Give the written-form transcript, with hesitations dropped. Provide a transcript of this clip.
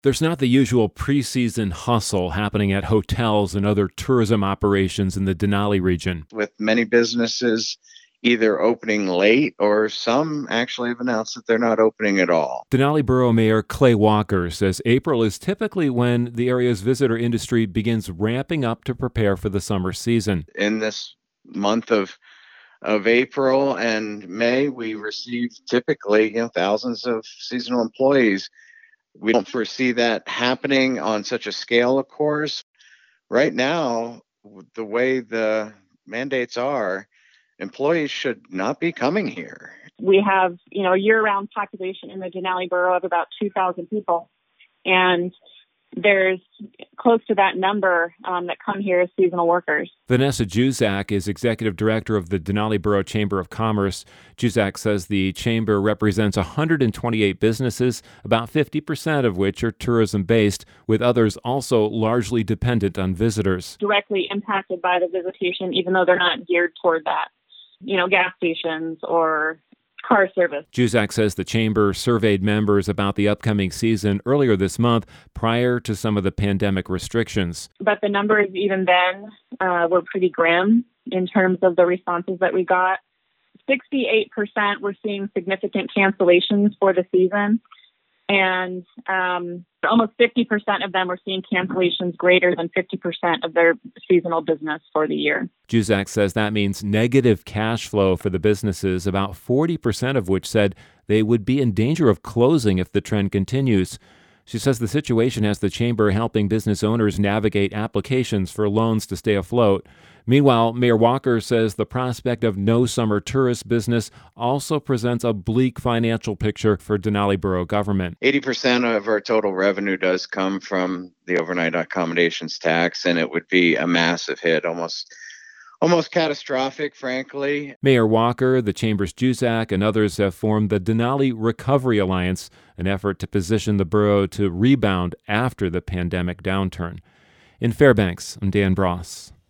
There's not the usual preseason hustle happening at hotels and other tourism operations in the Denali region. With many businesses either opening late or some actually have announced that they're not opening at all. Denali Borough Mayor Clay Walker says April is typically when the area's visitor industry begins ramping up to prepare for the summer season. In this month of April and May, we receive typically thousands of seasonal employees. We don't foresee that happening on such a scale, of course. Right now, the way the mandates are, employees should not be coming here. We have, a year-round population in the Denali Borough of about 2,000 people. And there's close to that number that come here as seasonal workers. Vanessa Juzak is executive director of the Denali Borough Chamber of Commerce. Juzak says the chamber represents 128 businesses, about 50% of which are tourism-based, with others also largely dependent on visitors. Directly impacted by the visitation, even though they're not geared toward that. Gas stations or car service. Juzak says the chamber surveyed members about the upcoming season earlier this month prior to some of the pandemic restrictions. But the numbers even then were pretty grim in terms of the responses that we got. 68% were seeing significant cancellations for the season. And almost 50% of them were seeing cancellations greater than 50% of their seasonal business for the year. Juzak says that means negative cash flow for the businesses, about 40% of which said they would be in danger of closing if the trend continues. She says the situation has the chamber helping business owners navigate applications for loans to stay afloat. Meanwhile, Mayor Walker says the prospect of no summer tourist business also presents a bleak financial picture for Denali Borough government. 80% of our total revenue does come from the overnight accommodations tax, and it would be a massive hit, almost catastrophic, frankly. Mayor Walker, the chamber's Juzak, and others have formed the Denali Recovery Alliance, an effort to position the borough to rebound after the pandemic downturn. In Fairbanks, I'm Dan Bross.